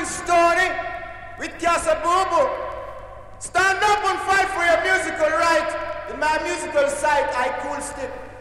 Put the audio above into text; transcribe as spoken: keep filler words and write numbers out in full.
Prince Stony with Casa Bubu. Stand up and fight for your musical right. In my musical site, I cool stick.